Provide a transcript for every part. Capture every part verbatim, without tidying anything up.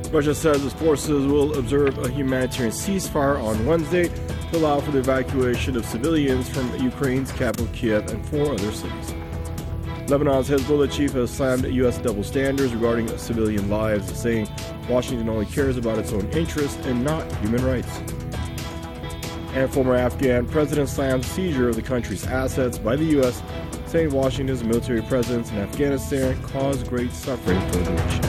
Russia says its forces will observe a humanitarian ceasefire on Wednesday to allow for the evacuation of civilians from Ukraine's capital Kiev and four other cities. Lebanon's Hezbollah chief has slammed U S double standards regarding civilian lives, saying Washington only cares about its own interests and not human rights. And former Afghan president slams seizure of the country's assets by the U S, saying Washington's military presence in Afghanistan caused great suffering for the nation.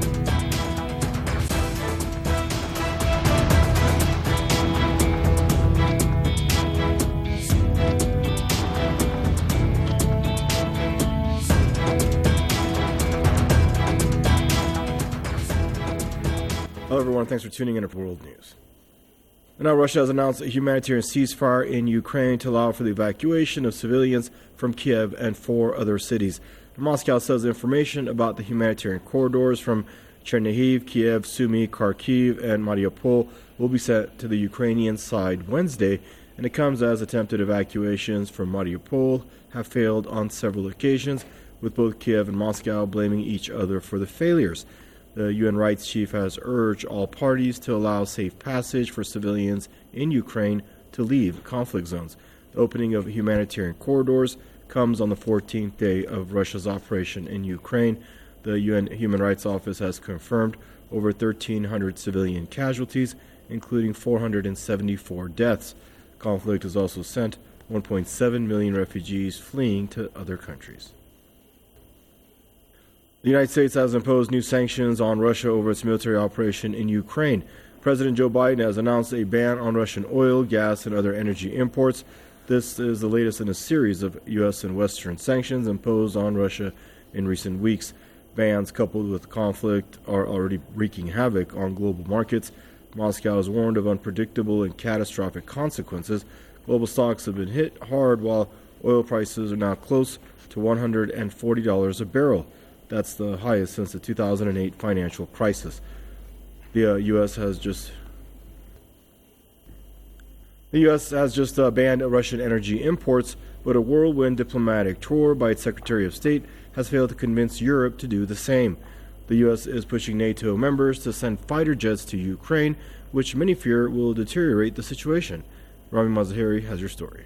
Hello everyone, thanks for tuning in to World News. And now Russia has announced a humanitarian ceasefire in Ukraine to allow for the evacuation of civilians from Kiev and four other cities. Moscow says information about the humanitarian corridors from Chernihiv, Kiev, Sumy, Kharkiv, and Mariupol will be sent to the Ukrainian side Wednesday, and it comes as attempted evacuations from Mariupol have failed on several occasions, with both Kiev and Moscow blaming each other for the failures. The U N rights chief has urged all parties to allow safe passage for civilians in Ukraine to leave conflict zones. The opening of humanitarian corridors comes on the fourteenth day of Russia's operation in Ukraine. The U N Human Rights Office has confirmed over thirteen hundred civilian casualties, including four hundred seventy-four deaths. Conflict has also sent one point seven million refugees fleeing to other countries. The United States has imposed new sanctions on Russia over its military operation in Ukraine. President Joe Biden has announced a ban on Russian oil, gas, and other energy imports. This is the latest in a series of U S and Western sanctions imposed on Russia in recent weeks. Bans coupled with conflict are already wreaking havoc on global markets. Moscow has warned of unpredictable and catastrophic consequences. Global stocks have been hit hard, while oil prices are now close to one hundred forty dollars a barrel. That's the highest since the two thousand eight financial crisis. The uh, U S has just the U S has just uh, banned Russian energy imports, but a whirlwind diplomatic tour by its Secretary of State has failed to convince Europe to do the same. The U S is pushing NATO members to send fighter jets to Ukraine, which many fear will deteriorate the situation. Rami Mazahiri has your story.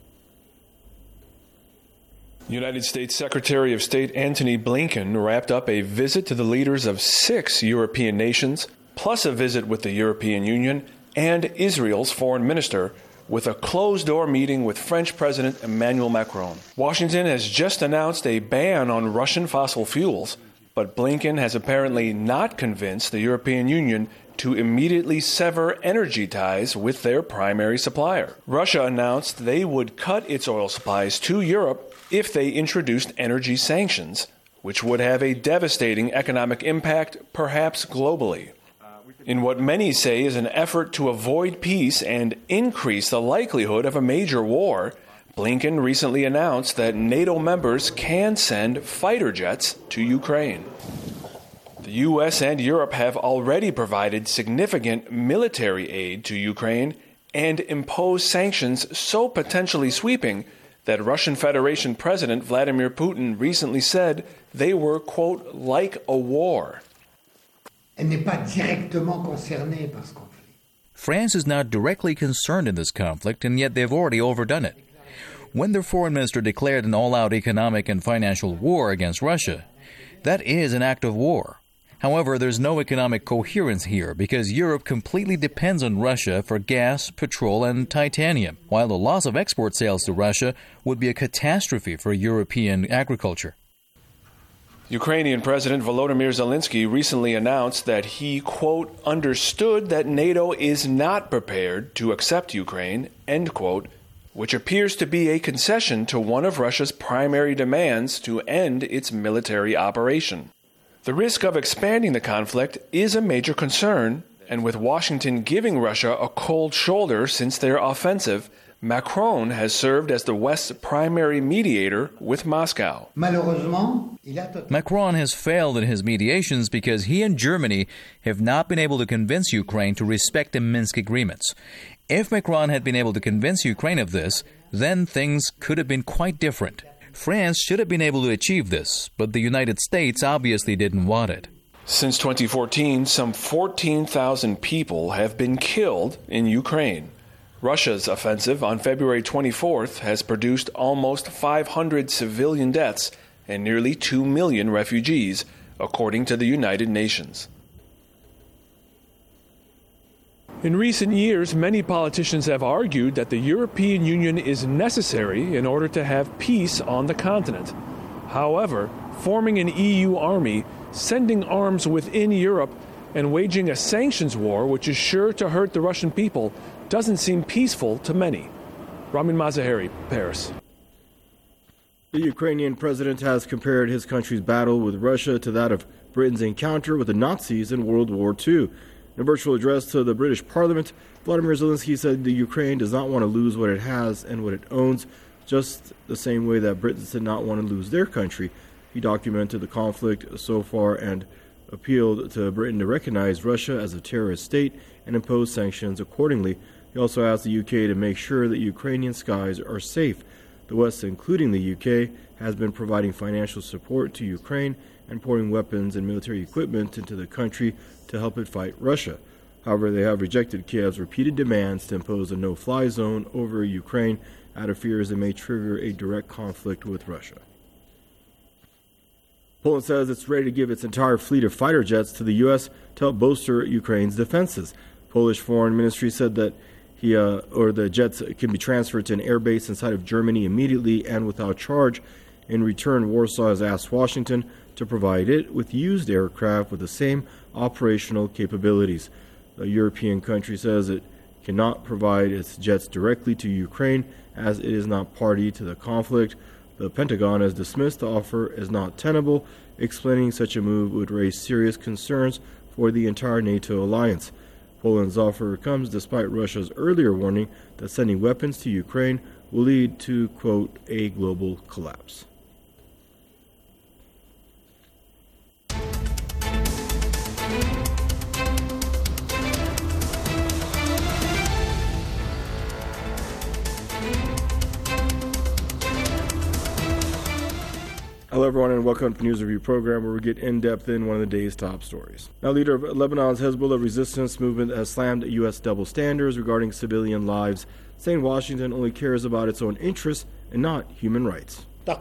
United States Secretary of State Antony Blinken wrapped up a visit to the leaders of six European nations, plus a visit with the European Union and Israel's foreign minister, with a closed-door meeting with French President Emmanuel Macron. Washington has just announced a ban on Russian fossil fuels, but Blinken has apparently not convinced the European Union to immediately sever energy ties with their primary supplier. Russia announced they would cut its oil supplies to Europe if they introduced energy sanctions, which would have a devastating economic impact, perhaps globally. In what many say is an effort to avoid peace and increase the likelihood of a major war, Blinken recently announced that NATO members can send fighter jets to Ukraine. The U S and Europe have already provided significant military aid to Ukraine and imposed sanctions so potentially sweeping that Russian Federation President Vladimir Putin recently said they were, quote, like a war. France is not directly concerned in this conflict, and yet they've already overdone it. When their foreign minister declared an all-out economic and financial war against Russia, that is an act of war. However, there's no economic coherence here because Europe completely depends on Russia for gas, petrol, and titanium, while the loss of export sales to Russia would be a catastrophe for European agriculture. Ukrainian President Volodymyr Zelensky recently announced that he, quote, understood that NATO is not prepared to accept Ukraine, end quote, which appears to be a concession to one of Russia's primary demands to end its military operation. The risk of expanding the conflict is a major concern, and with Washington giving Russia a cold shoulder since their offensive, Macron has served as the West's primary mediator with Moscow. Macron has failed in his mediations because he and Germany have not been able to convince Ukraine to respect the Minsk agreements. If Macron had been able to convince Ukraine of this, then things could have been quite different. France should have been able to achieve this, but the United States obviously didn't want it. Since twenty fourteen, some fourteen thousand people have been killed in Ukraine. Russia's offensive on February twenty-fourth has produced almost five hundred civilian deaths and nearly two million refugees, according to the United Nations. In recent years, many politicians have argued that the European Union is necessary in order to have peace on the continent. However, forming an E U army, sending arms within Europe, and waging a sanctions war, which is sure to hurt the Russian people, doesn't seem peaceful to many. Ramin Mazaheri, Paris. The Ukrainian president has compared his country's battle with Russia to that of Britain's encounter with the Nazis in World War Two. In a virtual address to the British Parliament, Vladimir Zelensky said the Ukraine does not want to lose what it has and what it owns, just the same way that Britons did not want to lose their country. He documented the conflict so far and appealed to Britain to recognize Russia as a terrorist state and impose sanctions accordingly. He also asked the U K to make sure that Ukrainian skies are safe. The West, including the U K, has been providing financial support to Ukraine and pouring weapons and military equipment into the country to help it fight Russia. However, they have rejected Kiev's repeated demands to impose a no-fly zone over Ukraine out of fears it may trigger a direct conflict with Russia. Poland says it's ready to give its entire fleet of fighter jets to the U S to help bolster Ukraine's defenses. Polish Foreign Ministry said that he uh, or the jets can be transferred to an air base inside of Germany immediately and without charge. In return, Warsaw has asked Washington to provide it with used aircraft with the same operational capabilities. The European country says it cannot provide its jets directly to Ukraine as it is not party to the conflict. The Pentagon has dismissed the offer as not tenable, explaining such a move would raise serious concerns for the entire NATO alliance. Poland's offer comes despite Russia's earlier warning that sending weapons to Ukraine will lead to, quote, a global collapse. Hello, everyone, and welcome to the News Review program, where we get in-depth in one of the day's top stories. Now, leader of Lebanon's Hezbollah resistance movement has slammed U S double standards regarding civilian lives, saying Washington only cares about its own interests and not human rights. In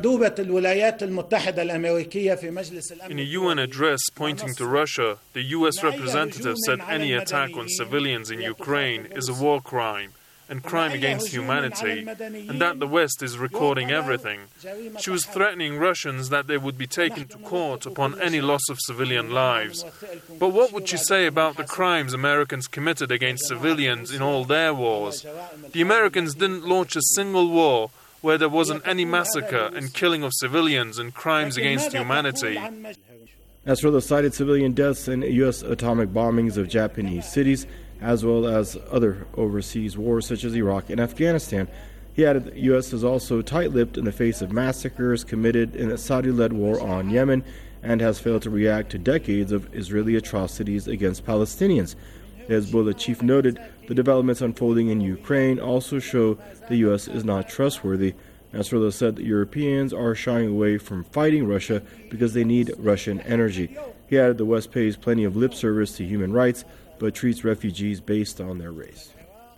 a U N address pointing to Russia, the U S representative said any attack on civilians in Ukraine is a war crime and crime against humanity, and that the West is recording everything. She was threatening Russians that they would be taken to court upon any loss of civilian lives. But what would she say about the crimes Americans committed against civilians in all their wars? The Americans didn't launch a single war where there wasn't any massacre and killing of civilians and crimes against humanity. As for the cited civilian deaths in U S atomic bombings of Japanese cities, as well as other overseas wars such as Iraq and Afghanistan, he added that the U S is also tight-lipped in the face of massacres committed in a Saudi-led war on Yemen and has failed to react to decades of Israeli atrocities against Palestinians. The Hezbollah chief noted the developments unfolding in Ukraine also show the U S is not trustworthy. Nasrallah said that Europeans are shying away from fighting Russia because they need Russian energy. He added the West pays plenty of lip service to human rights, but treats refugees based on their race.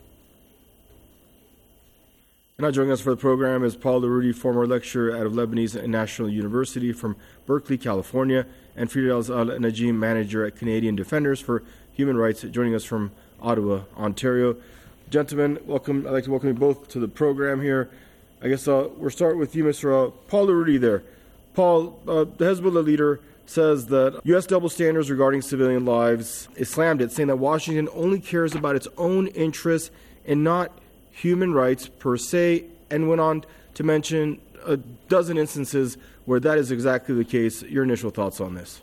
And now joining us for the program is Paul Larudi, former lecturer at Lebanese National University from Berkeley, California, and Firdaus Al-Najim, manager at Canadian Defenders for Human Rights, joining us from Ottawa, Ontario. Gentlemen, welcome. I'd like to welcome you both to the program here. I guess uh, we'll start with you, Mister Uh, Paul Larudi there. Paul, uh, the Hezbollah leader says that U S double standards regarding civilian lives is slammed it, saying that Washington only cares about its own interests and not human rights per se, and went on to mention a dozen instances where that is exactly the case. Your initial thoughts on this?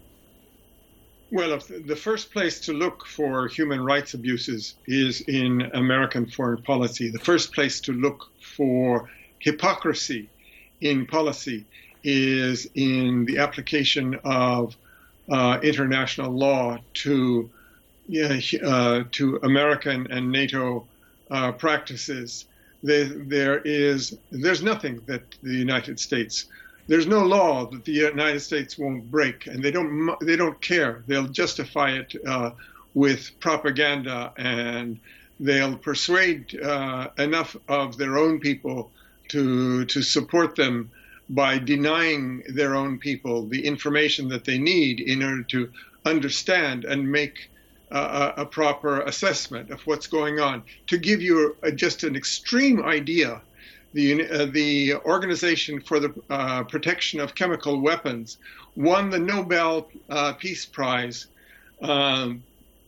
Well, the first place to look for human rights abuses is in American foreign policy. The first place to look for hypocrisy in policy is in the application of uh, international law to uh, to American and NATO uh, practices. There, there is there's nothing that the United States there's no law that the United States won't break, and they don't they don't care. They'll justify it uh, with propaganda, and they'll persuade uh, enough of their own people to to support them by denying their own people the information that they need in order to understand and make uh, a proper assessment of what's going on. To give you a, just an extreme idea, the uh, the Organization for the uh, Protection of Chemical Weapons won the Nobel uh, Peace Prize um,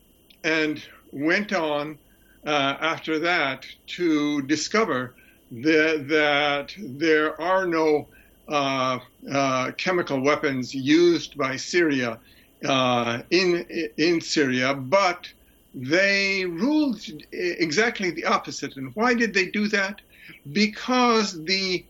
and went on uh, after that to discover the, that there are no Uh, uh, chemical weapons used by Syria uh, in in Syria, but they ruled exactly the opposite. And why did they do that? Because the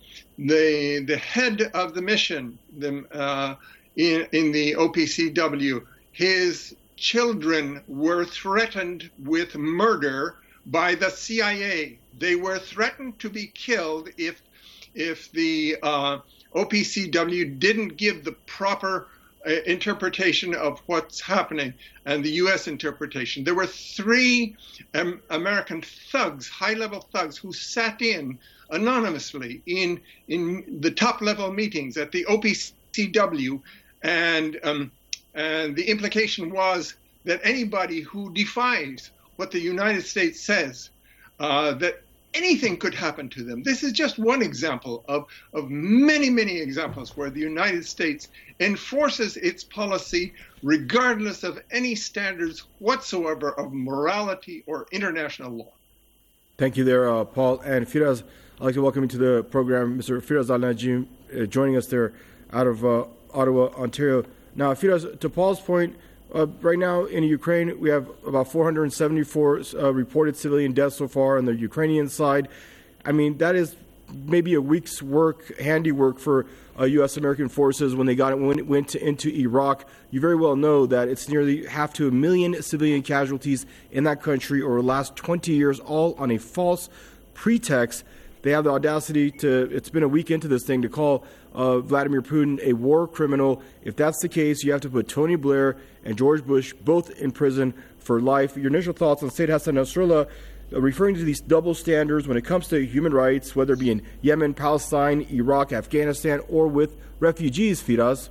the the head of the mission, the, uh, in in the O P C W, his children were threatened with murder by the C I A. They were threatened to be killed if if the uh, O P C W didn't give the proper uh, interpretation of what's happening and the U S interpretation. There were three um, American thugs, high-level thugs, who sat in anonymously in in the top-level meetings at the O P C W, and um, and the implication was that anybody who defies what the United States says, uh, that anything could happen to them. This is just one example of, of many, many examples where the United States enforces its policy regardless of any standards whatsoever of morality or international law. Thank you there, uh, Paul. And Firas, I'd like to welcome you to the program, Mister Firas Al-Najim, uh, joining us there out of uh, Ottawa, Ontario. Now, Firas, to Paul's point, Uh, right now in Ukraine, we have about four hundred seventy-four uh, reported civilian deaths so far on the Ukrainian side. I mean, that is maybe a week's work, handiwork for uh, U S American forces when they got it, when it went to, into Iraq. You very well know that it's nearly half to a million civilian casualties in that country over the last twenty years, all on a false pretext. They have the audacity to, it's been a week into this thing, to call uh, Vladimir Putin a war criminal. If that's the case, you have to put Tony Blair and George Bush both in prison for life. Your initial thoughts on Sayyid Hassan Nasrallah uh, referring to these double standards when it comes to human rights, whether it be in Yemen, Palestine, Iraq, Afghanistan, or with refugees, Firas?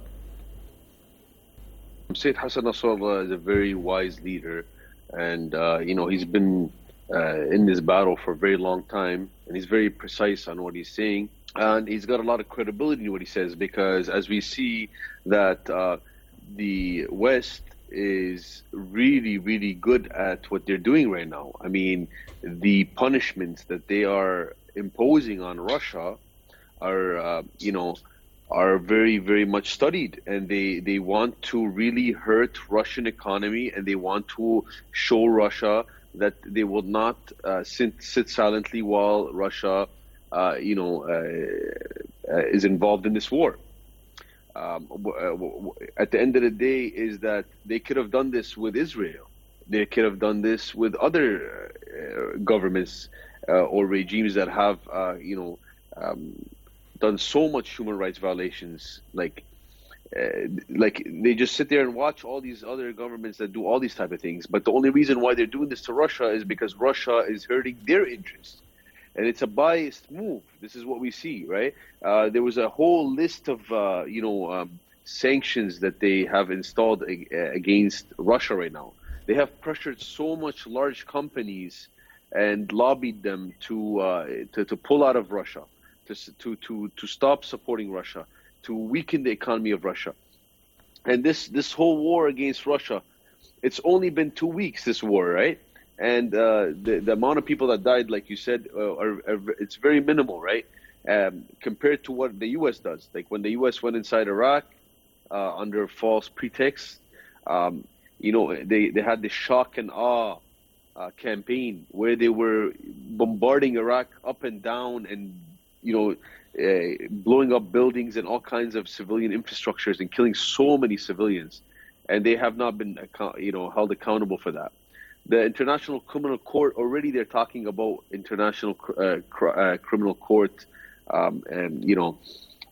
Sayyid Hassan Nasrallah is a very wise leader, and, uh, you know, he's been uh, in this battle for a very long time, and he's very precise on what he's saying. And he's got a lot of credibility in what he says, because as we see that uh, the West is really, really good at what they're doing right now. I mean, the punishments that they are imposing on Russia are, uh, you know, are very, very much studied, and they, they want to really hurt Russian economy, and they want to show Russia that they will not uh, sit, sit silently while Russia Uh, you know, uh, uh, is involved in this war. Um, uh, at the end of the day, is that they could have done this with Israel. They could have done this with other uh, governments uh, or regimes that have, uh, you know, um, done so much human rights violations. Like, uh, like they just sit there and watch all these other governments that do all these type of things. But the only reason why they're doing this to Russia is because Russia is hurting their interests. And it's a biased move. This is what we see, right? Uh, there was a whole list of, uh, you know, um, sanctions that they have installed ag- against Russia right now. They have pressured so much large companies and lobbied them to uh, to, to pull out of Russia, to to to to stop supporting Russia, to weaken the economy of Russia. And this this whole war against Russia, it's only been two weeks. This war, right? And uh, the, the amount of people that died, like you said, uh, are, are it's very minimal, right? Um, compared to what the U S does. Like when the U S went inside Iraq uh, under false pretexts, um, you know, they, they had the shock and awe uh, campaign where they were bombarding Iraq up and down and, you know, uh, blowing up buildings and all kinds of civilian infrastructures and killing so many civilians. And they have not been, you know, held accountable for that. The International Criminal Court, already they're talking about International uh, cr- uh, Criminal Court, um, and, you know,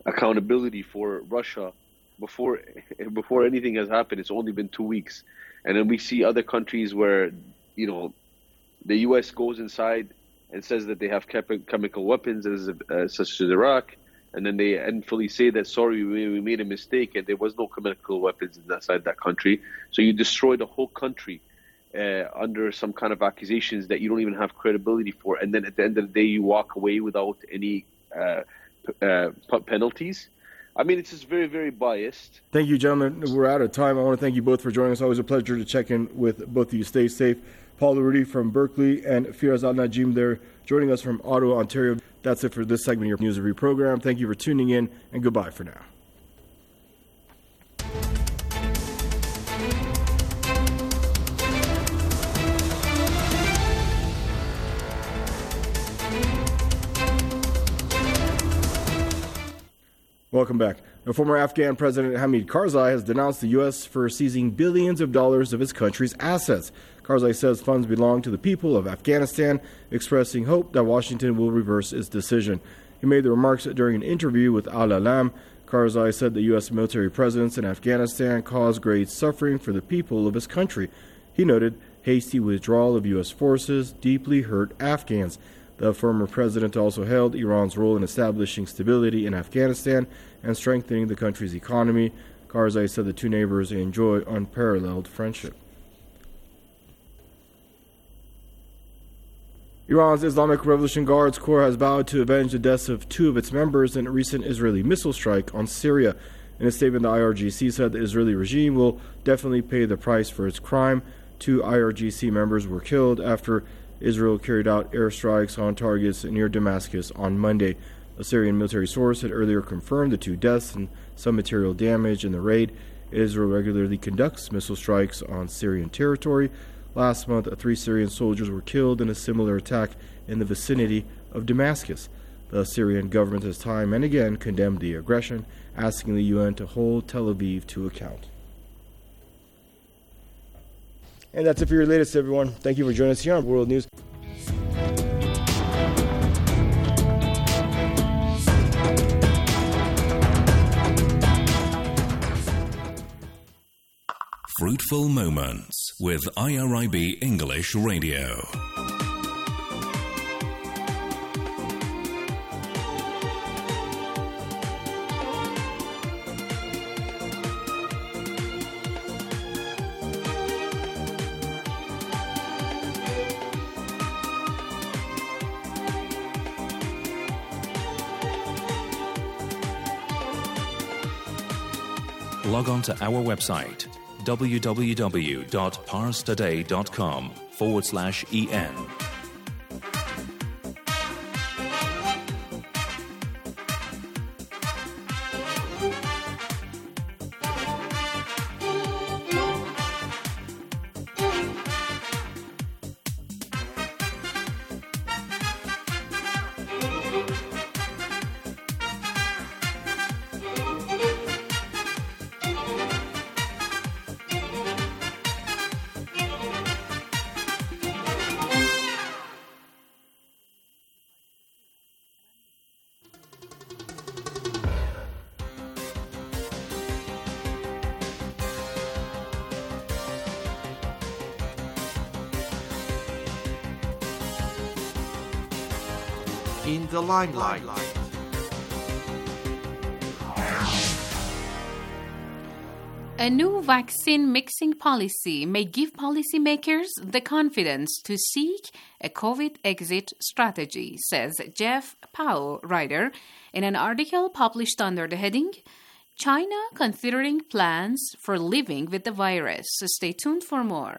accountability for Russia before before anything has happened. It's only been two weeks. And then we see other countries where, you know, the U S goes inside and says that they have chemical weapons, as, uh, such as Iraq, and then they endfully say that, sorry, we, we made a mistake and there was no chemical weapons inside that country. So you destroy the whole country uh, under some kind of accusations that you don't even have credibility for. And then at the end of the day, you walk away without any uh, p- uh, penalties. I mean, it's just very, very biased. Thank you, gentlemen. We're out of time. I want to thank you both for joining us. Always a pleasure to check in with both of you. Stay safe. Paul Rudy from Berkeley and Firas Al-Najim there joining us from Ottawa, Ontario. That's it for this segment of your News Review program. Thank you for tuning in, and goodbye for now. Welcome back. The former Afghan President Hamid Karzai has denounced the U S for seizing billions of dollars of his country's assets. Karzai says funds belong to the people of Afghanistan, expressing hope that Washington will reverse its decision. He made the remarks during an interview with Al-Alam. Karzai said the U S military presence in Afghanistan caused great suffering for the people of his country. He noted hasty withdrawal of U S forces deeply hurt Afghans. The former president also hailed Iran's role in establishing stability in Afghanistan and strengthening the country's economy. Karzai said the two neighbors enjoy unparalleled friendship. Iran's Islamic Revolution Guards Corps has vowed to avenge the deaths of two of its members in a recent Israeli missile strike on Syria. In a statement, the I R G C said the Israeli regime will definitely pay the price for its crime. Two I R G C members were killed after Israel carried out airstrikes on targets near Damascus on Monday. A Syrian military source had earlier confirmed the two deaths and some material damage in the raid. Israel regularly conducts missile strikes on Syrian territory. Last month, three Syrian soldiers were killed in a similar attack in the vicinity of Damascus. The Syrian government has time and again condemned the aggression, asking the U N to hold Tel Aviv to account. And that's it for your latest, everyone. Thank you for joining us here on World News. Fruitful Moments with I R I B English Radio. Log on to our website, www.parstoday.com forward slash en. In the limelight. A new vaccine mixing policy may give policymakers the confidence to seek a COVID exit strategy, says Jeff Powell, writer, in an article published under the heading, China Considering Plans for Living with the Virus. Stay tuned for more.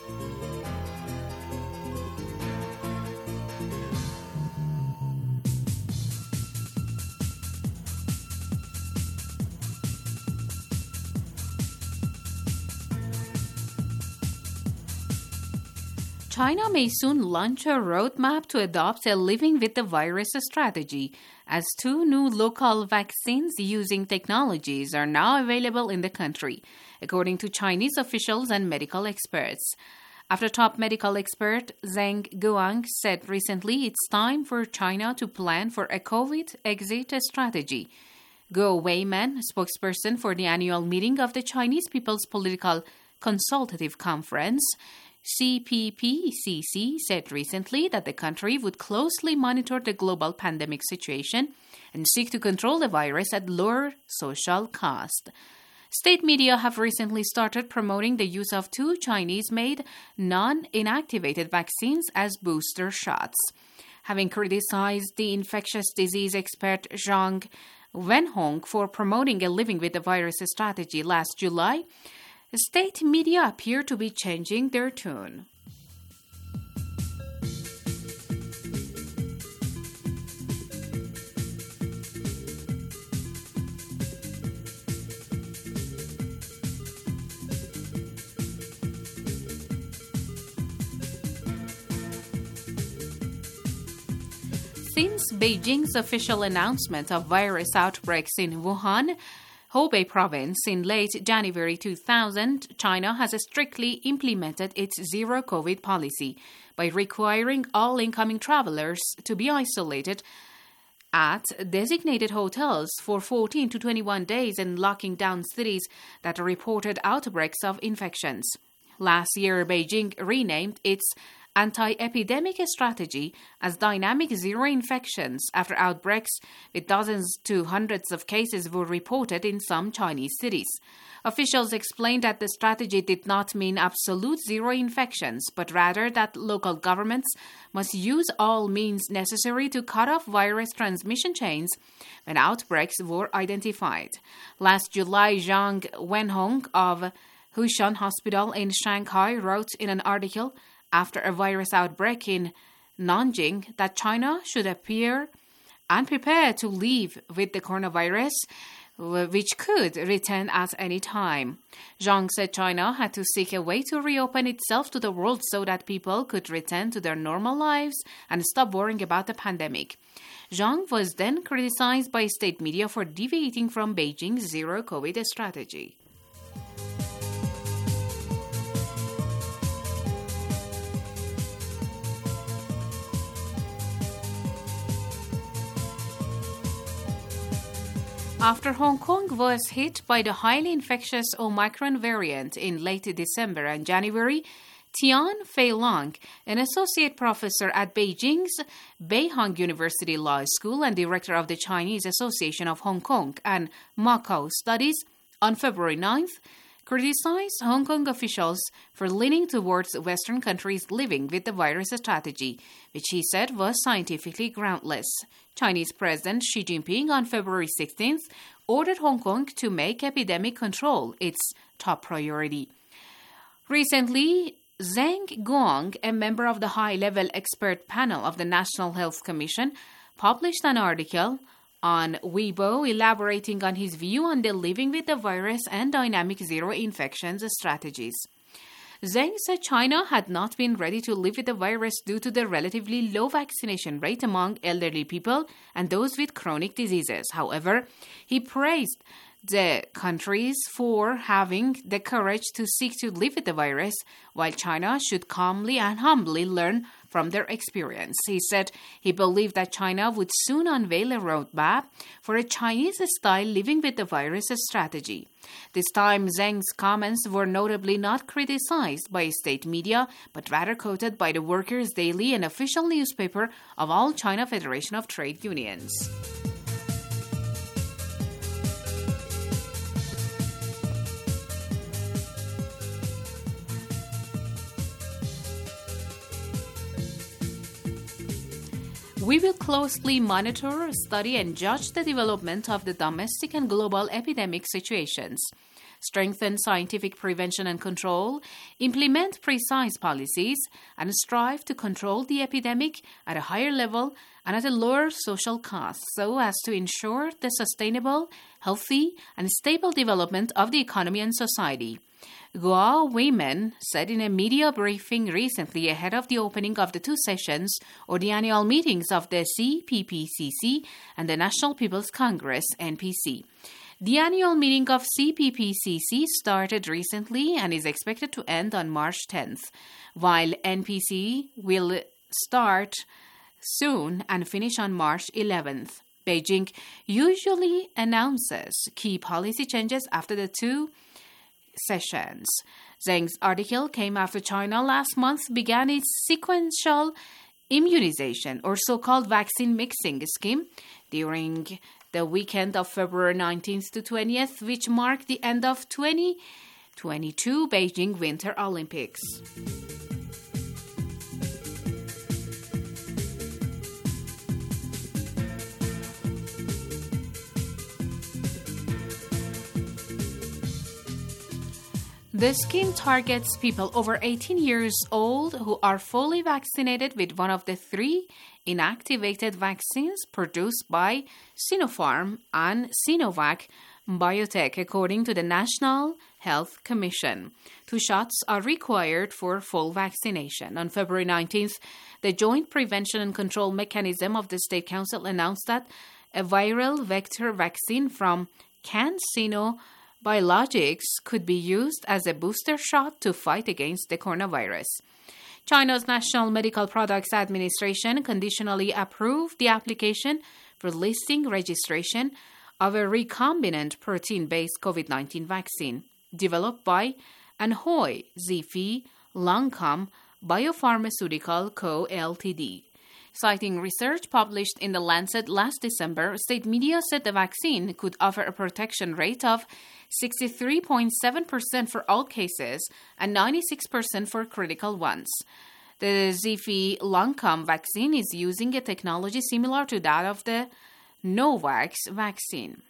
China may soon launch a roadmap to adopt a living with the virus strategy, as two new local vaccines using technologies are now available in the country, according to Chinese officials and medical experts. After top medical expert Zheng Guang said recently it's time for China to plan for a COVID exit strategy. Guo Weiman, spokesperson for the annual meeting of the Chinese People's Political Consultative Conference, C P P C C, said recently that the country would closely monitor the global pandemic situation and seek to control the virus at lower social cost. State media have recently started promoting the use of two Chinese-made non-inactivated vaccines as booster shots. Having criticized the infectious disease expert Zhang Wenhong for promoting a living with the virus strategy last July, state media appear to be changing their tune. Since Beijing's official announcement of virus outbreaks in Wuhan, Hubei province in late January two thousand, China has strictly implemented its zero-COVID policy by requiring all incoming travelers to be isolated at designated hotels for fourteen to twenty-one days and locking down cities that reported outbreaks of infections. Last year, Beijing renamed its anti-epidemic strategy as dynamic zero infections after outbreaks with dozens to hundreds of cases were reported in some Chinese cities. Officials explained that the strategy did not mean absolute zero infections, but rather that local governments must use all means necessary to cut off virus transmission chains when outbreaks were identified. Last July, Zhang Wenhong of Hushan Hospital in Shanghai wrote in an article after a virus outbreak in Nanjing that China should appear and prepare to live with the coronavirus, which could return at any time. Zhang said China had to seek a way to reopen itself to the world so that people could return to their normal lives and stop worrying about the pandemic. Zhang was then criticized by state media for deviating from Beijing's zero-COVID strategy. After Hong Kong was hit by the highly infectious Omicron variant in late December and January, Tian Fei-Long, an associate professor at Beijing's Beihang University Law School and director of the Chinese Association of Hong Kong and Macau Studies, on February ninth, criticized Hong Kong officials for leaning towards Western countries living with the virus strategy, which he said was scientifically groundless. Chinese President Xi Jinping on February sixteenth ordered Hong Kong to make epidemic control its top priority. Recently, Zheng Guang, a member of the high-level expert panel of the National Health Commission, published an article on Weibo elaborating on his view on the living with the virus and dynamic zero infections strategies. Zheng said China had not been ready to live with the virus due to the relatively low vaccination rate among elderly people and those with chronic diseases. However, he praised the countries for having the courage to seek to live with the virus, while China should calmly and humbly learn from their experience. He said he believed that China would soon unveil a roadmap for a Chinese-style living with the virus strategy. This time, Zheng's comments were notably not criticized by state media, but rather quoted by the Workers' Daily, an official newspaper of All China Federation of Trade Unions. We will closely monitor, study, and judge the development of the domestic and global epidemic situations, strengthen scientific prevention and control, implement precise policies, and strive to control the epidemic at a higher level and at a lower social cost so as to ensure the sustainable, healthy, and stable development of the economy and society. Guo Weiman said in a media briefing recently ahead of the opening of the two sessions or the annual meetings of the C P P C C and the National People's Congress, N P C. The annual meeting of C P P C C started recently and is expected to end on March tenth, while N P C will start soon and finish on March eleventh. Beijing usually announces key policy changes after the two sessions. Zheng's article came after China last month began its sequential immunization or so-called vaccine mixing scheme during the weekend of February nineteenth to twentieth, which marked the end of twenty twenty-two Beijing Winter Olympics. The scheme targets people over eighteen years old who are fully vaccinated with one of the three inactivated vaccines produced by Sinopharm and Sinovac Biotech, according to the National Health Commission. Two shots are required for full vaccination. On February nineteenth, the Joint Prevention and Control Mechanism of the State Council announced that a viral vector vaccine from CanSino Biologics could be used as a booster shot to fight against the coronavirus. China's National Medical Products Administration conditionally approved the application for listing registration of a recombinant protein-based COVID nineteen vaccine developed by Anhui Zifi Lancome Biopharmaceutical Co. Ltd. Citing research published in The Lancet last December, state media said the vaccine could offer a protection rate of sixty-three point seven percent for all cases and ninety-six percent for critical ones. The Zifi Lancome vaccine is using a technology similar to that of the Novavax vaccine.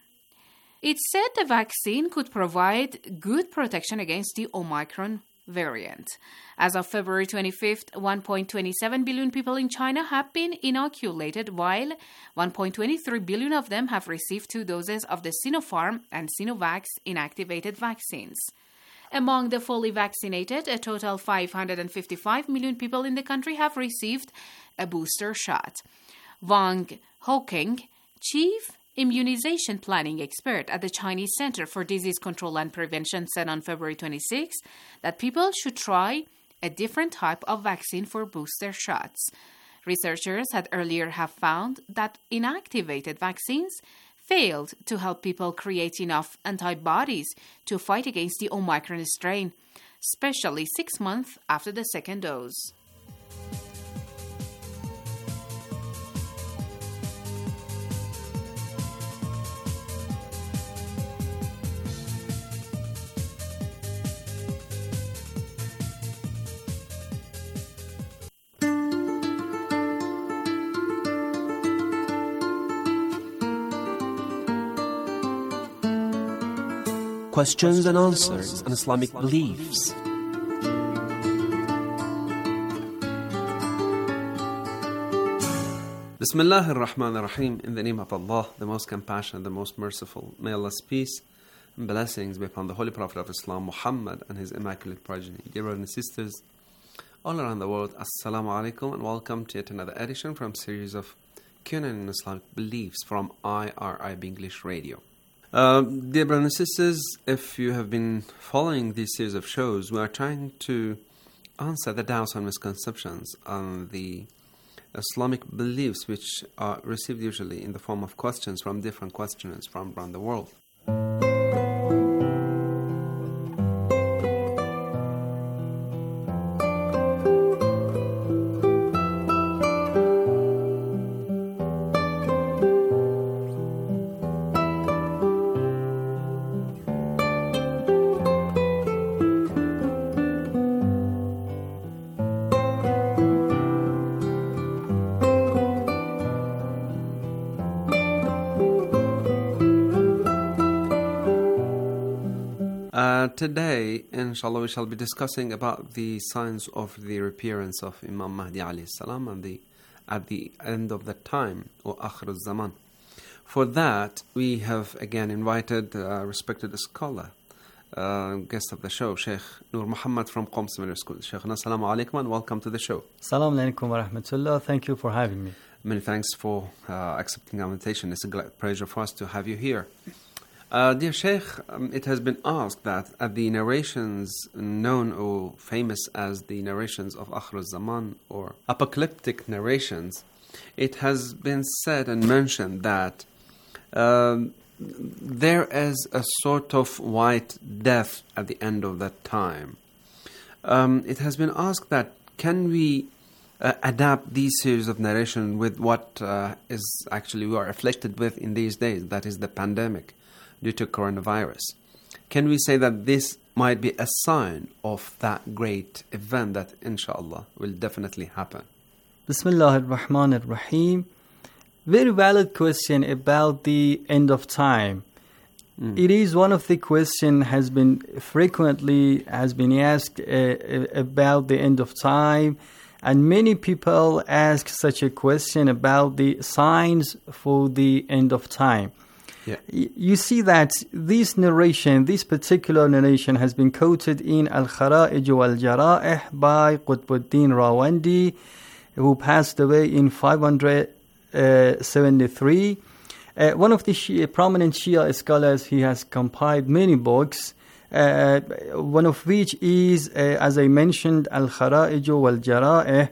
It said the vaccine could provide good protection against the Omicron variant. As of February twenty-fifth, one point two seven billion people in China have been inoculated, while one point two three billion of them have received two doses of the Sinopharm and Sinovac inactivated vaccines. Among the fully vaccinated, a total five hundred fifty-five million people in the country have received a booster shot. Wang Hoking, chief immunization planning expert at the Chinese Center for Disease Control and Prevention, said on February twenty-sixth that people should try a different type of vaccine for booster shots. Researchers had earlier have found that inactivated vaccines failed to help people create enough antibodies to fight against the Omicron strain, especially six months after the second dose. Questions and answers on Islamic beliefs. Bismillah ar-Rahman ar-Rahim. In the name of Allah, the most compassionate, the most merciful. May Allah's peace and blessings be upon the Holy Prophet of Islam, Muhammad, and his immaculate progeny. Dear brothers and sisters, all around the world, Assalamu alaikum, and welcome to yet another edition from series of Q and A in Islamic Beliefs from I R I B English Radio. Uh, dear brothers and sisters, if you have been following this series of shows, we are trying to answer the doubts and misconceptions on the Islamic beliefs, which are received usually in the form of questions from different questioners from around the world. Uh, today, inshallah, we shall be discussing about the signs of the reappearance of Imam Mahdi alayhi salam and the, at the end of the time, or Akhir al-Zaman. For that, we have again invited a respected scholar, uh, guest of the show, Sheikh Nur Muhammad from Qom Seminary School. Sheikh, assalamu alaikum and welcome to the show. Assalamu alaikum wa rahmatullah. Thank you for having me. Many thanks for uh, accepting our invitation. It's a great pleasure for us to have you here. Uh, dear Sheikh, um, it has been asked that at the narrations known or famous as the narrations of Akhir al-Zaman or apocalyptic narrations, it has been said and mentioned that um, there is a sort of white death at the end of that time. Um, it has been asked that can we uh, adapt these series of narration with what uh, is actually we are afflicted with in these days, that is the pandemic due to coronavirus. Can we say that this might be a sign of that great event that inshallah will definitely happen? Bismillah ar-Rahman ar-Rahim. Very valid question about the end of time. Mm. It is one of the questions has been frequently has been asked uh, about the end of time, and many people ask such a question about the signs for the end of time. Yeah. Y- you see that this narration, this particular narration, has been quoted in Al-Khara'ij wal-Jara'ih by Qutbuddin Rawandi, who passed away in five hundred seventy-three. Uh, one of the Shia, prominent Shia scholars, he has compiled many books, uh, one of which is, uh, as I mentioned, Al-Khara'ij wal-Jara'ih.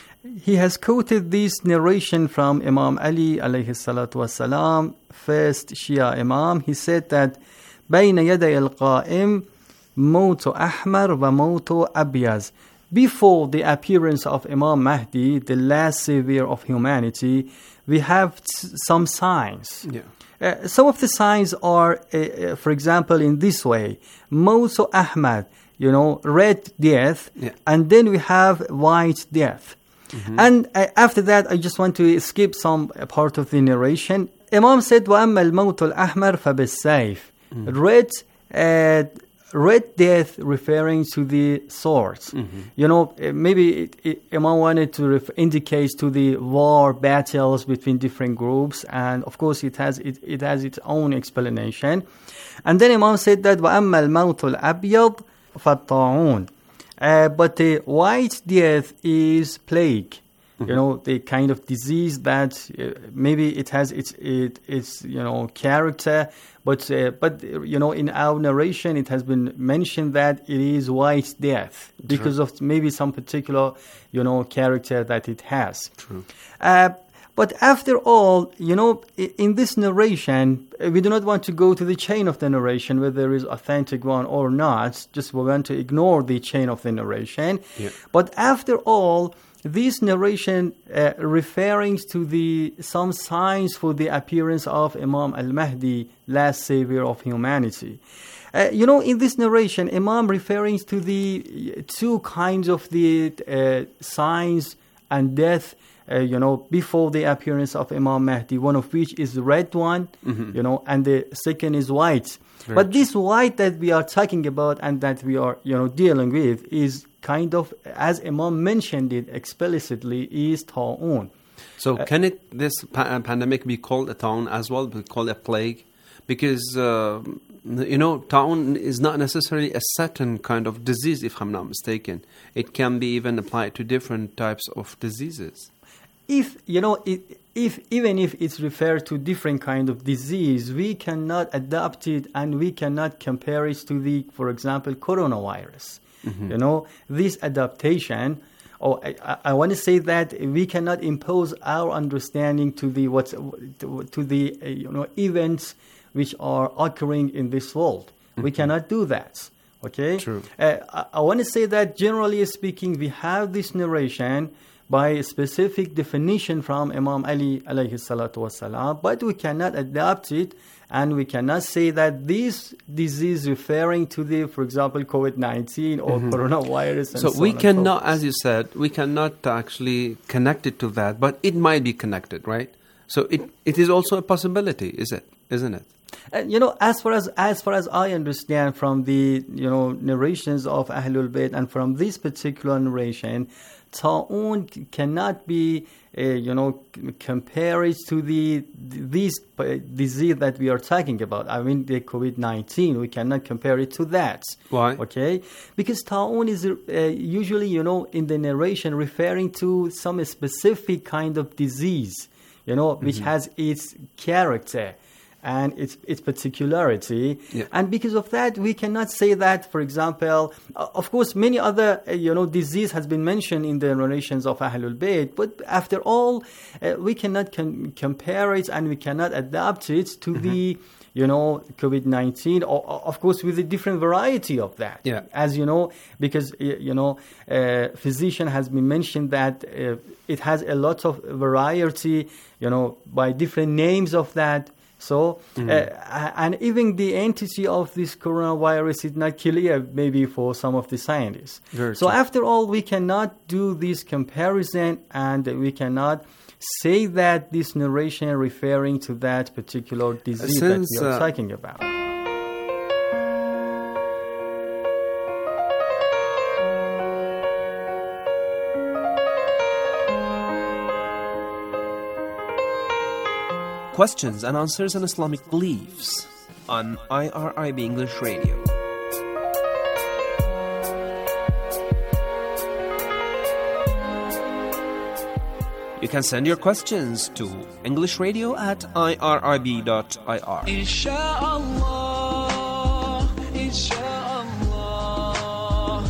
He has quoted this narration from Imam Ali alayhi salatu wasalam, first Shia Imam. He said that بين يدي القائم موت أحمر وموت أبيض. Before the appearance of Imam Mahdi, the last savior of humanity, we have t- some signs. Yeah. Uh, some of the signs are, uh, uh, for example, in this way: Mawtu Ahmad, you know, red death, yeah. and then we have white death. Mm-hmm. And uh, after that, I just want to skip some uh, part of the narration. Imam said, وَأَمَّا الْمَوْتُ الْأَحْمَرُ فَبِالسَّيْفِ. Red uh, Red death referring to the sword. Mm-hmm. You know, maybe it, it, Imam wanted to ref- indicate to the war battles between different groups, and of course it has it, it has its own explanation. And then Imam said that وَأَمَّا الْمَوْتُ الْأَبْيَضُ فَالطَّاعُونَ. Uh, but the white death is plague. Mm-hmm. You know, the kind of disease that uh, maybe it has its it, its you know character. But, uh, but you know, in our narration, it has been mentioned that it is white death because True. Of maybe some particular, you know, character that it has. True. Uh, but after all, you know, in this narration, we do not want to go to the chain of the narration, whether there is authentic one or not. Just we want to ignore the chain of the narration. Yeah. But after all, this narration uh, referring to the some signs for the appearance of Imam al-Mahdi, last savior of humanity. Uh, you know, in this narration, Imam referring to the two kinds of the uh, signs and death, uh, you know, before the appearance of Imam Mahdi, one of which is the red one, mm-hmm. you know, and the second is white. Very but true. This white that we are talking about and that we are, you know, dealing with is kind of, as Imam mentioned it explicitly, is ta'un. So uh, can it this pa- pandemic be called a ta'un as well, be called a plague? Because, uh, you know, ta'un is not necessarily a certain kind of disease, if I'm not mistaken. It can be even applied to different types of diseases. If, you know, it, if even if it's referred to different kind of disease, we cannot adapt it and we cannot compare it to the, for example, coronavirus. Mm-hmm. You know, this adaptation, or I, I want to say that we cannot impose our understanding to the what's to, to the uh, you know events which are occurring in this world. Mm-hmm. We cannot do that. Okay. True. Uh, I, I want to say that generally speaking, we have this narration by a specific definition from Imam Ali alayhi salatu wasalam, but we cannot adapt it. And we cannot say that this disease referring to the, for example, COVID nineteen or mm-hmm. coronavirus. And so, so we on cannot, so as you said, we cannot actually connect it to that, but it might be connected, right? So it it is also a possibility, is it? Isn't it? And, you know, as far as as far as I understand from the you know narrations of Ahlul Bayt and from this particular narration, ta'un cannot be. Uh, you know, compare it to the this disease that we are talking about. I mean, the COVID nineteen. We cannot compare it to that. Why? Okay, because ta'un is uh, usually, you know, in the narration referring to some specific kind of disease, you know, which mm-hmm. has its character. and its its particularity. Yeah. And because of that, we cannot say that, for example, uh, of course, many other, uh, you know, disease has been mentioned in the narrations of Ahlul Bayt, but after all, uh, we cannot com- compare it and we cannot adapt it to mm-hmm. the, you know, COVID nineteen, or, or of course, with a different variety of that. Yeah. As you know, because, you know, uh, physician has been mentioned that uh, it has a lot of variety, you know, by different names of that. So, mm-hmm. uh, and even the entity of this coronavirus is not clear, maybe for some of the scientists. Very so, true. after all, we cannot do this comparison, and we cannot say that this narration referring to that particular disease Since, that we are uh, talking about. Questions and answers on Islamic beliefs on I R I B English Radio. You can send your questions to English Radio at I R I B dot I R. Inshallah, inshallah,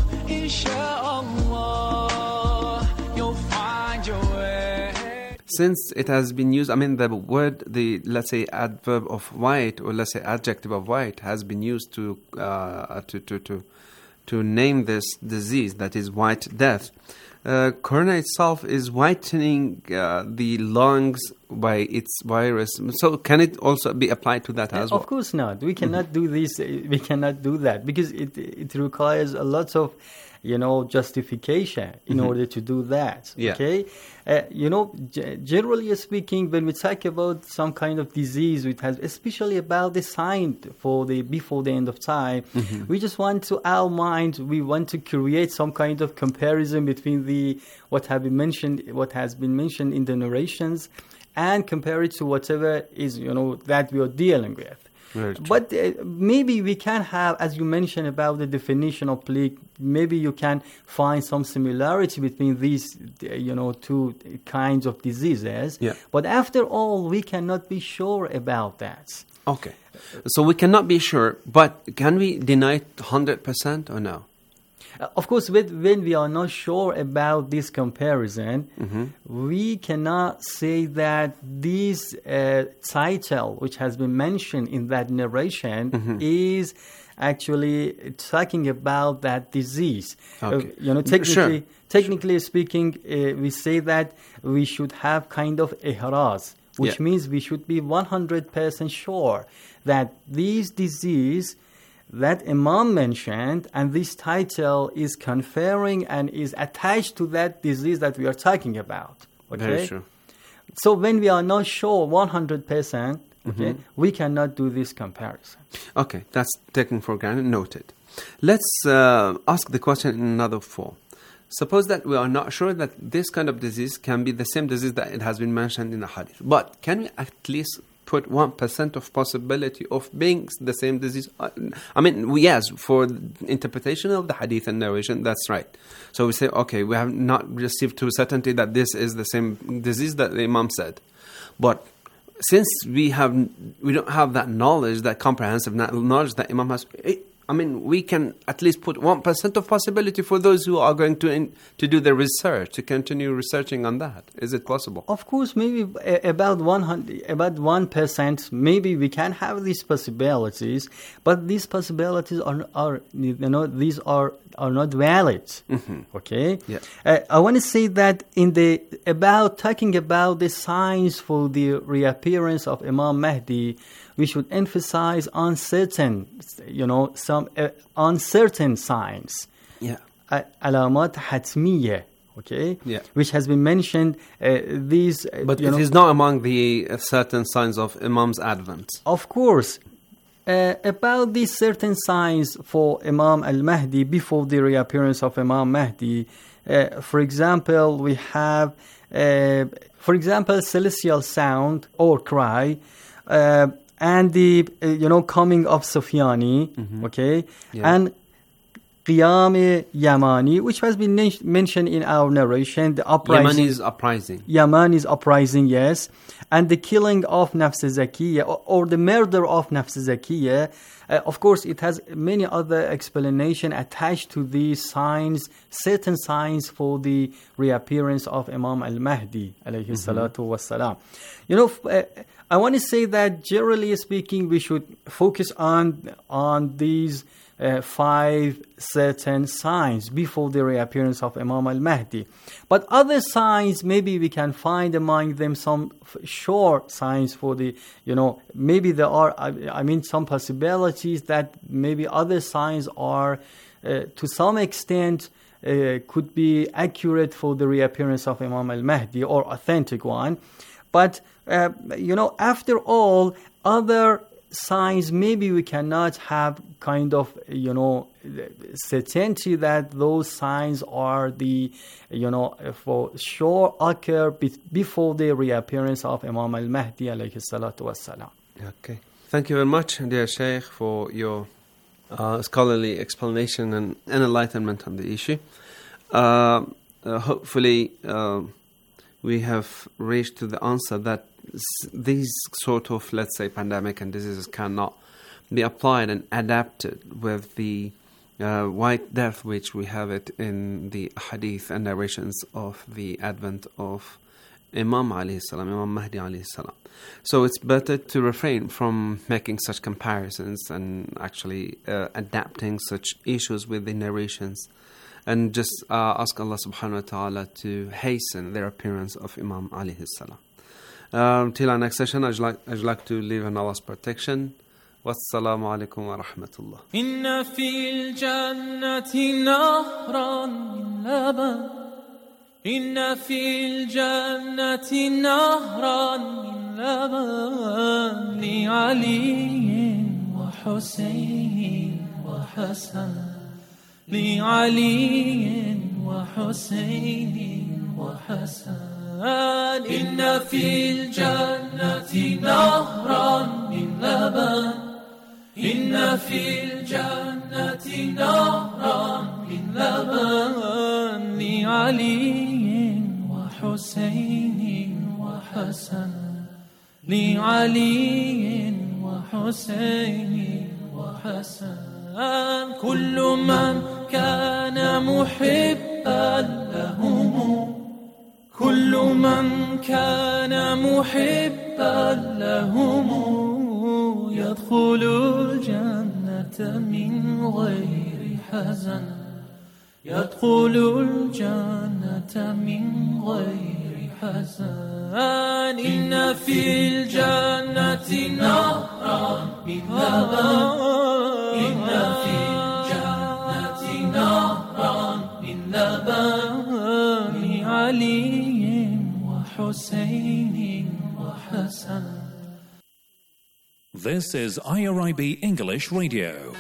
inshallah, you'll find your way. Since it has been used, I mean, the word, the let's say adverb of white, or let's say adjective of white, has been used to uh, to, to to to name this disease, that is white death. Uh, corona itself is whitening uh, the lungs by its virus. So can it also be applied to that as well? Of course not. We cannot mm-hmm. do this. We cannot do that because it it requires a lot of, you know, justification in mm-hmm. order to do that. Yeah. Okay. Uh, you know, g- generally speaking, when we talk about some kind of disease, which has especially about the sign for the before the end of time, mm-hmm. we just want to our mind. We want to create some kind of comparison between the what have been mentioned, what has been mentioned in the narrations, and compare it to whatever is, you know, that we are dealing with. But uh, maybe we can have, as you mentioned about the definition of plague, maybe you can find some similarity between these, uh, you know, two kinds of diseases. Yeah. But after all, we cannot be sure about that. Okay. So we cannot be sure, but can we deny it one hundred percent or no? Uh, of course, when, when we are not sure about this comparison, mm-hmm. we cannot say that this uh, title, which has been mentioned in that narration, mm-hmm. is actually talking about that disease. Okay. Uh, you know, technically, sure. technically speaking, uh, we say that we should have kind of ihraz, which yeah. means we should be one hundred percent sure that this disease that Imam mentioned, and this title is conferring and is attached to that disease that we are talking about. Okay? Very true. So when we are not sure one hundred percent, okay, mm-hmm. we cannot do this comparison. Okay, that's taken for granted, noted. Let's uh, ask the question in another form. Suppose that we are not sure that this kind of disease can be the same disease that it has been mentioned in the hadith. But can we at least put one percent of possibility of being the same disease? I mean, we, yes, for interpretation of the hadith and narration, that's right. So we say, okay, we have not received to certainty that this is the same disease that the Imam said. But since we have, we don't have that knowledge, that comprehensive knowledge that Imam has, I mean, we can at least put one percent of possibility for those who are going to in, to do the research, to continue researching on that. Is it possible? Of course, maybe about one hundred, about one percent, maybe we can have these possibilities, but these possibilities are, are you know, these are, are not valid. Mm-hmm. Okay? Yeah. Uh, I want to say that in the, about, talking about the signs for the reappearance of Imam Mahdi, we should emphasize uncertain, you know, some uh, uncertain signs. Yeah. Uh, alamat hatmiyya, okay? Yeah. Which has been mentioned, uh, these... Uh, but you it know, is not among the uh, certain signs of Imam's advent. Of course. Uh, about these certain signs for Imam al-Mahdi before the reappearance of Imam Mahdi, uh, for example, we have, uh, for example, celestial sound or cry, uh, and the, uh, you know, coming of Sufyani, mm-hmm. okay? Yeah. And Qiyam Yamani, which has been na- mentioned in our narration, the uprising. Yamani's uprising. Yamani's uprising, yes. And the killing of Nafs Zakiyya, or, or the murder of Nafs Zakiyya. Uh, of course, it has many other explanations attached to these signs, certain signs for the reappearance of Imam al-Mahdi, alayhi mm-hmm. salatu wassalam. You know, uh, I want to say that generally speaking, we should focus on, on these Uh, five certain signs before the reappearance of Imam al-Mahdi. But other signs, maybe we can find among them some f- short signs for the, you know, maybe there are, I, I mean, some possibilities that maybe other signs are, uh, to some extent, uh, could be accurate for the reappearance of Imam al-Mahdi or authentic one. But, uh, you know, after all, other signs, maybe we cannot have kind of, you know, certainty that those signs are the, you know, for sure occur be- before the reappearance of Imam al-Mahdi alayhi salatu wassalam. Okay. Thank you very much, dear Sheikh, for your uh, scholarly explanation and, and enlightenment on the issue. Uh, uh, hopefully, uh, we have reached to the answer that these sort of, let's say, pandemic and diseases cannot be applied and adapted with the uh, white death, which we have it in the hadith and narrations of the advent of Imam alayhi salam, Imam Mahdi alayhi salam. So it's better to refrain from making such comparisons and actually uh, adapting such issues with the narrations, and just uh, ask Allah subhanahu wa ta'ala to hasten their appearance of Imam alayhi salam. Um, till our next session, I'd like, I'd like to leave in Allah's protection. Wassalamu alaikum wa rahmatullah. Inna fil jannati nahran min laban. Inna fil jannati nahran min laban. Li Ali wa Husayn wa Hasan. Li Ali wa Husayn wa Hasan. إن في الجنة نهرا من لبن إن في الجنة نهرا من لبن لعلي وحسين وحسن لعلي وحسين وحسن كل من كان محبا لهم كل من كان محبا لهم يدخل الجنة من غير حزن يدخل الجنة من غير حزن إن في الجنة نهرا من لبن إن في الجنة نهرا من لبن لعلي وحسين وحسن. This is I R I B English Radio.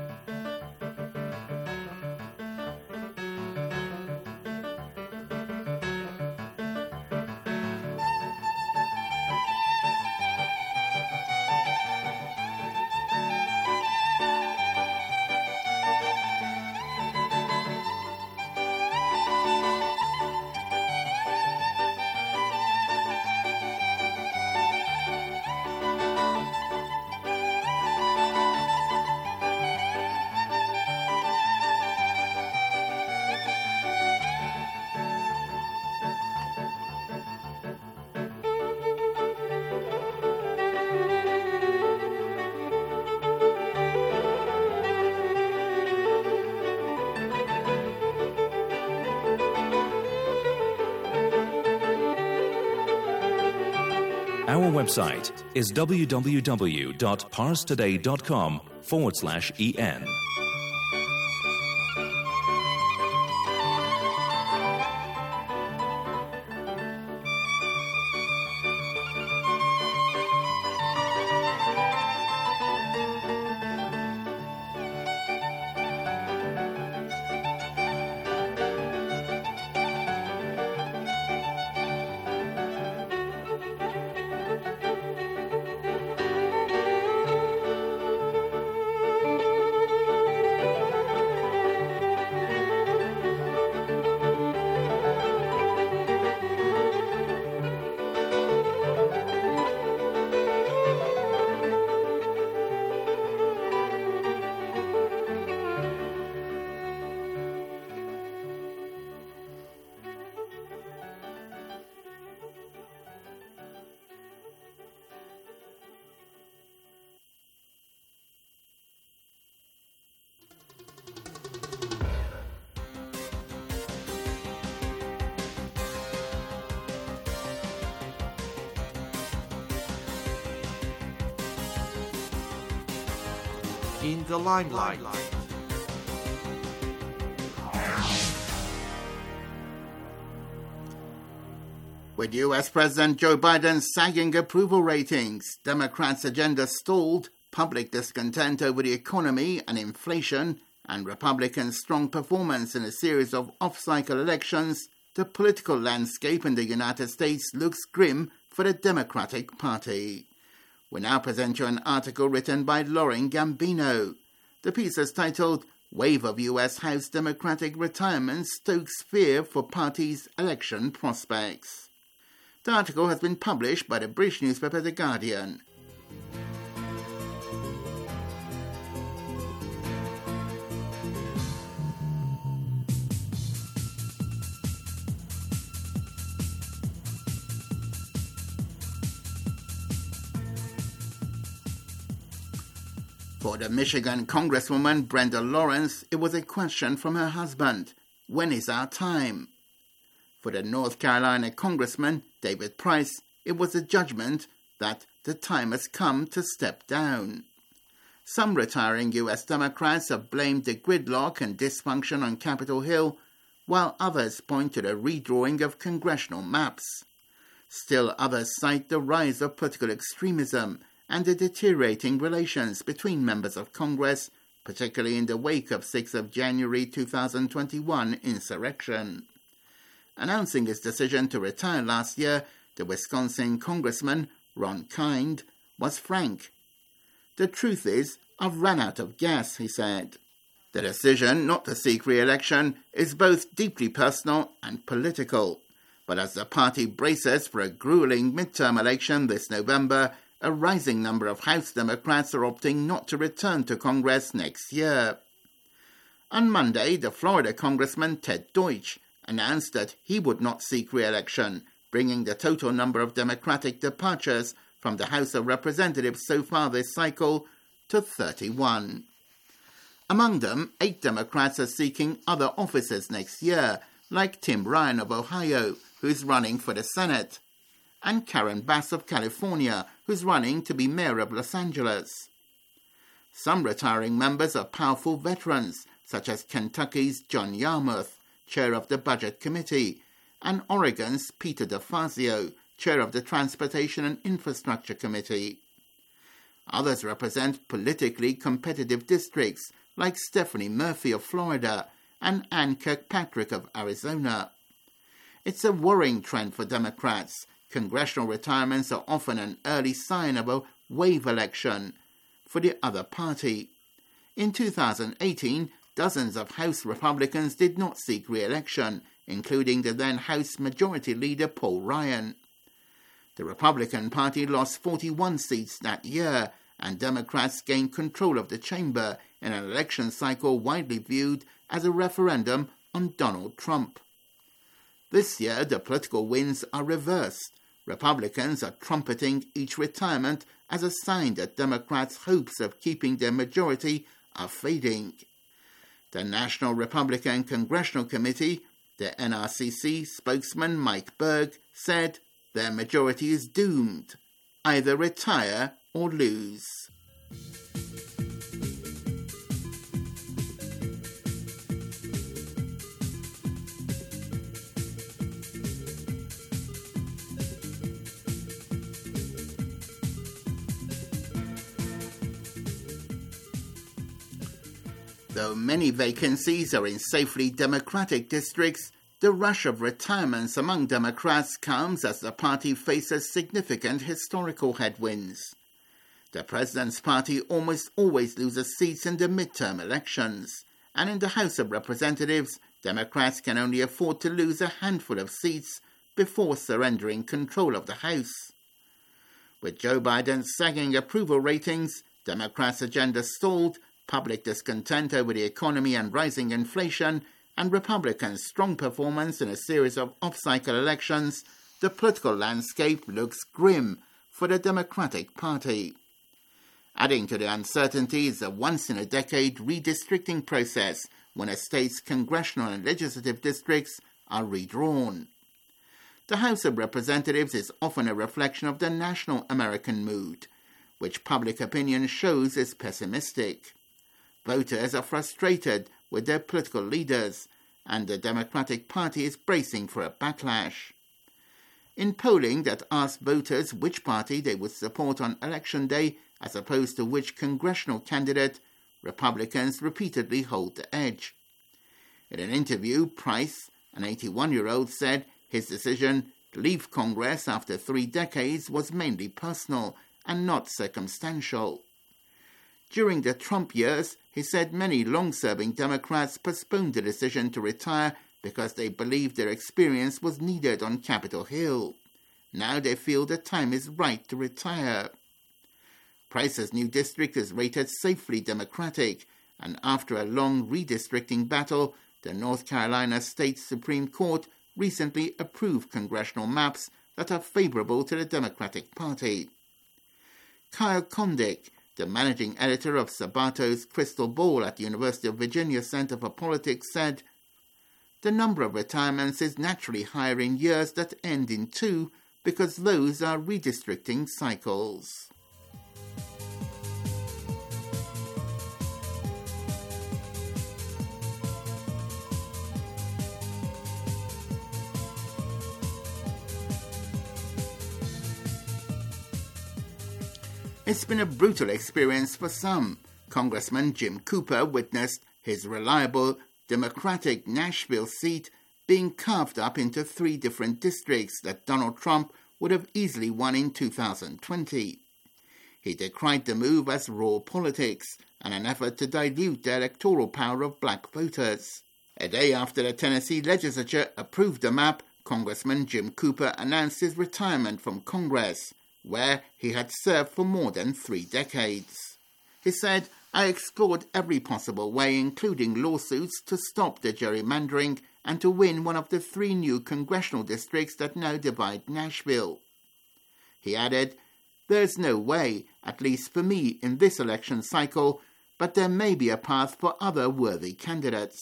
Our website is www.parstoday.com forward slash en. in the limelight. With U S President Joe Biden's sagging approval ratings, Democrats' agenda stalled, public discontent over the economy and inflation, and Republicans' strong performance in a series of off-cycle elections, the political landscape in the United States looks grim for the Democratic Party. We now present you an article written by Lauren Gambino. The piece is titled, Wave of U S House Democratic Retirement Stokes Fear for Party's Election Prospects. The article has been published by the British newspaper The Guardian. For the Michigan Congresswoman Brenda Lawrence, it was a question from her husband, when is our time? For the North Carolina Congressman David Price, it was a judgment that the time has come to step down. Some retiring U S Democrats have blamed the gridlock and dysfunction on Capitol Hill, while others point to the redrawing of congressional maps. Still others cite the rise of political extremism and the deteriorating relations between members of Congress, particularly in the wake of sixth of January two thousand twenty-one insurrection. Announcing his decision to retire last year, the Wisconsin Congressman, Ron Kind, was frank. The truth is, I've run out of gas, he said. The decision not to seek re-election is both deeply personal and political. But as the party braces for a grueling midterm election this November, a rising number of House Democrats are opting not to return to Congress next year. On Monday, the Florida Congressman Ted Deutsch announced that he would not seek re-election, bringing the total number of Democratic departures from the House of Representatives so far this cycle to thirty-one. Among them, eight Democrats are seeking other offices next year, like Tim Ryan of Ohio, who is running for the Senate, and Karen Bass of California, who's running to be mayor of Los Angeles. Some retiring members are powerful veterans, such as Kentucky's John Yarmouth, chair of the Budget Committee, and Oregon's Peter DeFazio, chair of the Transportation and Infrastructure Committee. Others represent politically competitive districts, like Stephanie Murphy of Florida and Ann Kirkpatrick of Arizona. It's a worrying trend for Democrats. Congressional retirements are often an early sign of a wave election for the other party. In two thousand eighteen, dozens of House Republicans did not seek re-election, including the then House Majority Leader Paul Ryan. The Republican Party lost forty-one seats that year, and Democrats gained control of the chamber in an election cycle widely viewed as a referendum on Donald Trump. This year, the political winds are reversed. Republicans are trumpeting each retirement as a sign that Democrats' hopes of keeping their majority are fading. The National Republican Congressional Committee, the N R C C spokesman Mike Berg, said their majority is doomed. Either retire or lose. Though many vacancies are in safely Democratic districts, the rush of retirements among Democrats comes as the party faces significant historical headwinds. The president's party almost always loses seats in the midterm elections, and in the House of Representatives, Democrats can only afford to lose a handful of seats before surrendering control of the House. With Joe Biden's sagging approval ratings, Democrats' agenda stalled, public discontent over the economy and rising inflation, and Republicans' strong performance in a series of off-cycle elections, the political landscape looks grim for the Democratic Party. Adding to the uncertainty is a once-in-a-decade redistricting process when a state's congressional and legislative districts are redrawn. The House of Representatives is often a reflection of the national American mood, which public opinion shows is pessimistic. Voters are frustrated with their political leaders, and the Democratic Party is bracing for a backlash. In polling that asked voters which party they would support on Election Day as opposed to which congressional candidate, Republicans repeatedly hold the edge. In an interview, Price, an eighty-one-year-old, said his decision to leave Congress after three decades was mainly personal and not circumstantial. During the Trump years, he said many long-serving Democrats postponed the decision to retire because they believed their experience was needed on Capitol Hill. Now they feel the time is right to retire. Price's new district is rated safely Democratic, and after a long redistricting battle, the North Carolina State Supreme Court recently approved congressional maps that are favorable to the Democratic Party. Kyle Kondik, the managing editor of Sabato's Crystal Ball at the University of Virginia Center for Politics, said, "The number of retirements is naturally higher in years that end in two because those are redistricting cycles." It's been a brutal experience for some. Congressman Jim Cooper witnessed his reliable Democratic Nashville seat being carved up into three different districts that Donald Trump would have easily won in two thousand twenty. He decried the move as raw politics and an effort to dilute the electoral power of black voters. A day after the Tennessee legislature approved the map, Congressman Jim Cooper announced his retirement from Congress, where he had served for more than three decades. He said, "I explored every possible way, including lawsuits, to stop the gerrymandering and to win one of the three new congressional districts that now divide Nashville." He added, "There's no way, at least for me in this election cycle, but there may be a path for other worthy candidates."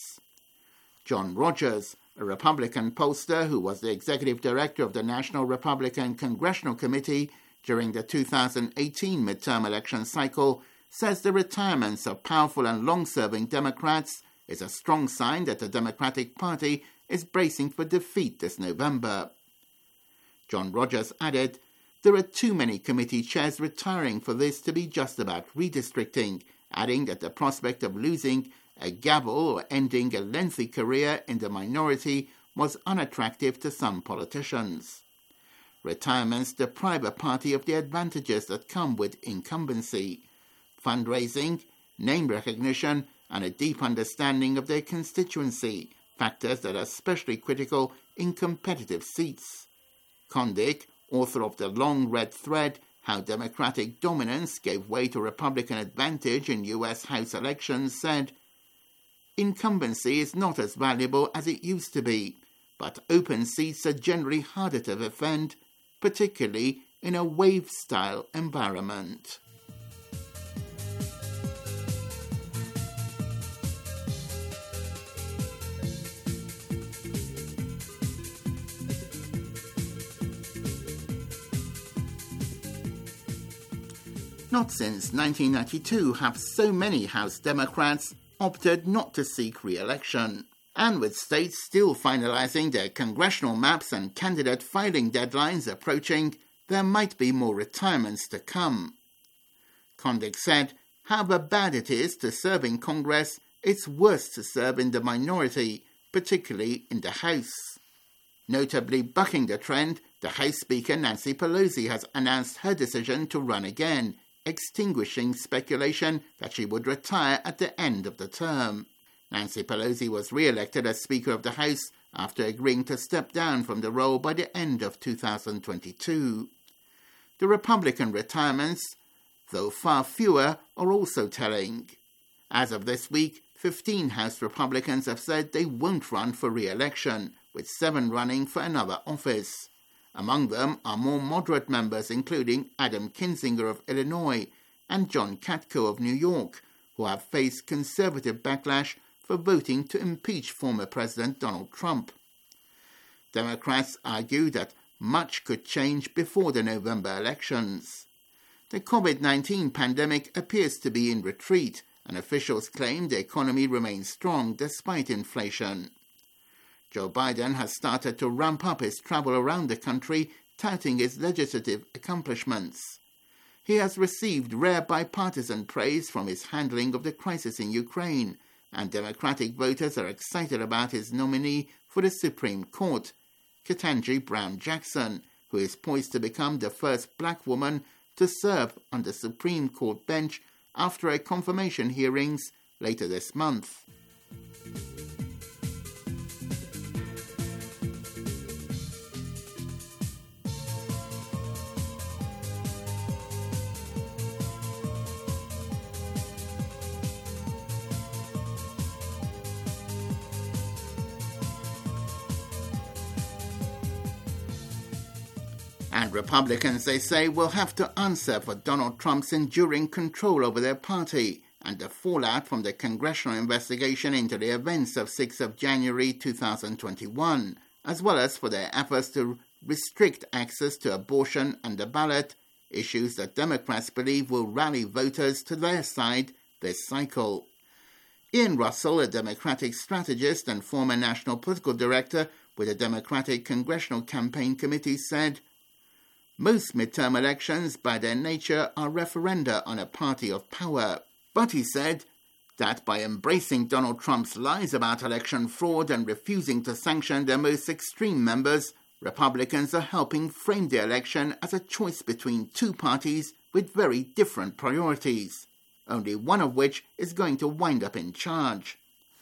John Rogers, a Republican pollster who was the executive director of the National Republican Congressional Committee during the two thousand eighteen midterm election cycle, says the retirements of powerful and long-serving Democrats is a strong sign that the Democratic Party is bracing for defeat this November. John Rogers added, "There are too many committee chairs retiring for this to be just about redistricting," adding that the prospect of losing a gavel or ending a lengthy career in the minority was unattractive to some politicians. Retirements deprive a party of the advantages that come with incumbency: fundraising, name recognition, and a deep understanding of their constituency, factors that are especially critical in competitive seats. Kondik, author of The Long Red Thread, How Democratic Dominance Gave Way to Republican Advantage in U S House Elections, said, "Incumbency is not as valuable as it used to be, but open seats are generally harder to defend, particularly in a wave-style environment." Not since nineteen ninety-two have so many House Democrats opted not to seek re-election. And with states still finalizing their congressional maps and candidate filing deadlines approaching, there might be more retirements to come. Kondik said, "However bad it is to serve in Congress, it's worse to serve in the minority, particularly in the House." Notably bucking the trend, the House Speaker Nancy Pelosi has announced her decision to run again, extinguishing speculation that she would retire at the end of the term. Nancy Pelosi was re-elected as Speaker of the House after agreeing to step down from the role by the end of two thousand twenty-two. The Republican retirements, though far fewer, are also telling. As of this week, fifteen House Republicans have said they won't run for re-election, with seven running for another office. Among them are more moderate members, including Adam Kinzinger of Illinois and John Katko of New York, who have faced conservative backlash for voting to impeach former President Donald Trump. Democrats argue that much could change before the November elections. The COVID nineteen pandemic appears to be in retreat, and officials claim the economy remains strong despite inflation. Joe Biden has started to ramp up his travel around the country, touting his legislative accomplishments. He has received rare bipartisan praise from his handling of the crisis in Ukraine, and Democratic voters are excited about his nominee for the Supreme Court, Ketanji Brown Jackson, who is poised to become the first black woman to serve on the Supreme Court bench after a confirmation hearings later this month. And Republicans, they say, will have to answer for Donald Trump's enduring control over their party and the fallout from the congressional investigation into the events of sixth of January two thousand twenty-one, as well as for their efforts to restrict access to abortion and the ballot, issues that Democrats believe will rally voters to their side this cycle. Ian Russell, a Democratic strategist and former national political director with the Democratic Congressional Campaign Committee, said, "Most midterm elections, by their nature, are referenda on a party of power." But he said that by embracing Donald Trump's lies about election fraud and refusing to sanction their most extreme members, Republicans are helping frame the election as a choice between two parties with very different priorities, only one of which is going to wind up in charge.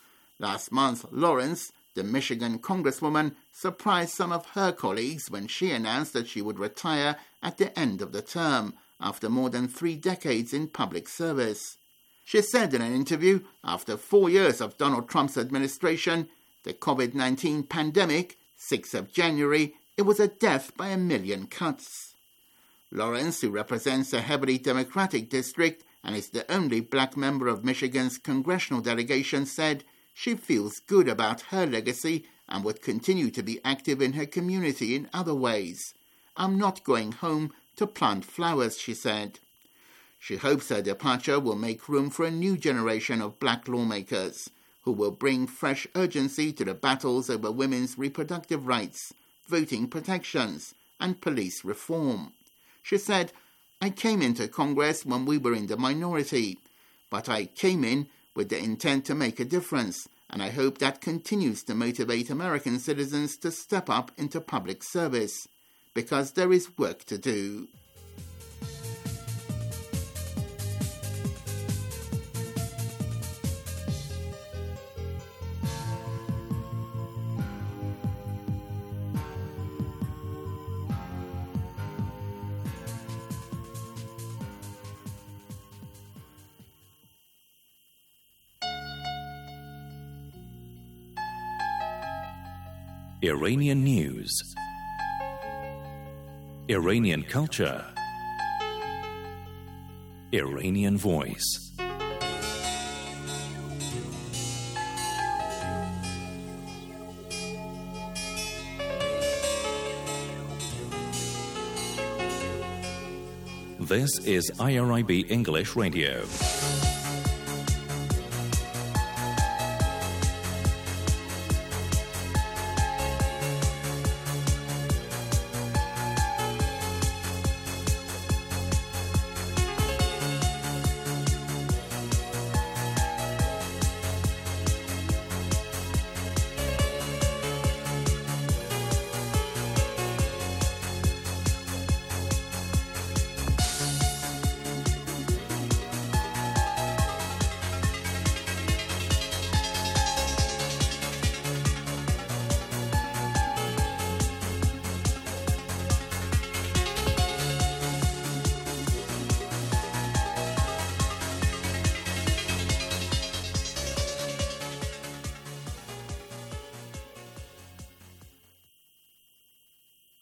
Last month, Lawrence, the Michigan congresswoman, surprised some of her colleagues when she announced that she would retire at the end of the term after more than three decades in public service. She said in an interview, after four years of Donald Trump's administration, the covid nineteen pandemic, sixth of January, it was a death by a million cuts. Lawrence, who represents a heavily Democratic district and is the only black member of Michigan's congressional delegation, said she feels good about her legacy and would continue to be active in her community in other ways. "I'm not going home to plant flowers," she said. She hopes her departure will make room for a new generation of black lawmakers who will bring fresh urgency to the battles over women's reproductive rights, voting protections, and police reform. She said, "I came into Congress when we were in the minority, but I came in with the intent to make a difference, and I hope that continues to motivate American citizens to step up into public service, because there is work to do." Iranian news, Iranian culture, Iranian voice. This is I R I B English Radio.